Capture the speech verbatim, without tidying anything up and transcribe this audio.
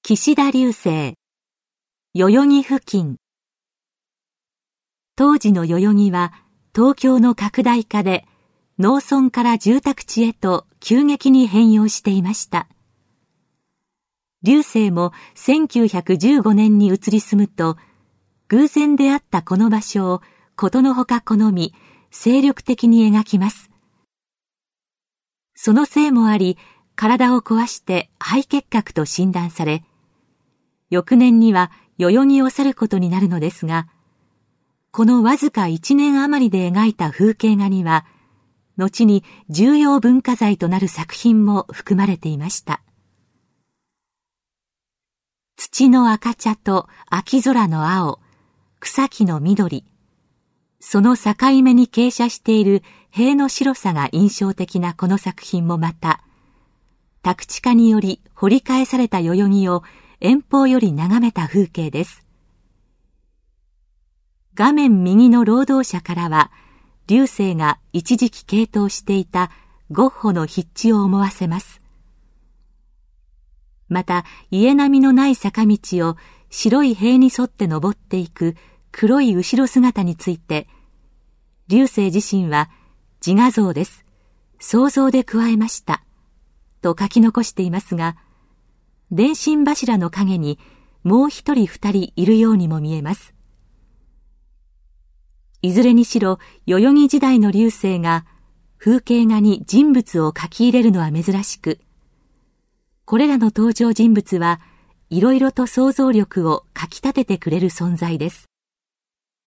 岸田流星、代々木付近。当時の代々木は東京の拡大化で農村から住宅地へと急激に変容していました。流星もせんきゅうひゃくじゅうごねんに移り住むと、偶然出会ったこの場所をことのほか好み、精力的に描きます。そのせいもあり、体を壊して肺結核と診断され、翌年には代々木を去ることになるのですが、このわずかいちねん余りで描いた風景画には、後に重要文化財となる作品も含まれていました。土の赤茶と秋空の青、草木の緑、その境目に傾斜している塀の白さが印象的なこの作品もまた、宅地化により掘り返された代々木を遠方より眺めた風景です。画面右の労働者からは、流星が一時期傾倒していたゴッホの筆致を思わせます。また、家並みのない坂道を白い塀に沿って登っていく黒い後ろ姿について、流星自身は自画像です。想像で加えました。と書き残していますが、電信柱の陰にもう一人二人いるようにも見えます。いずれにしろ代々木時代の流星が風景画に人物を書き入れるのは珍しく、これらの登場人物はいろいろと想像力をかき立ててくれる存在です。